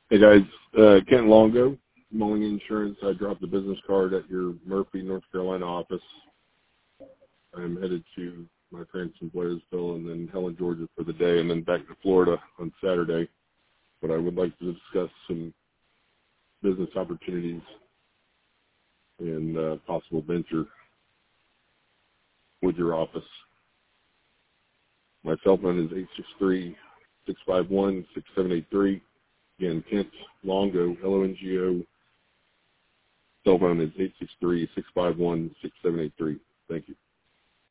Hey guys, Kent Longo, Mowing Insurance. I dropped the business card at your Murphy, North Carolina office. I'm headed to my parents in Blairsville and then Helen, Georgia for the day and then back to Florida on Saturday. But I would like to discuss some business opportunities and possible venture with your office. My cell phone is 863-651-6783. Again, Kent Longo, Longo. Cell phone is 863-651-6783. Thank you.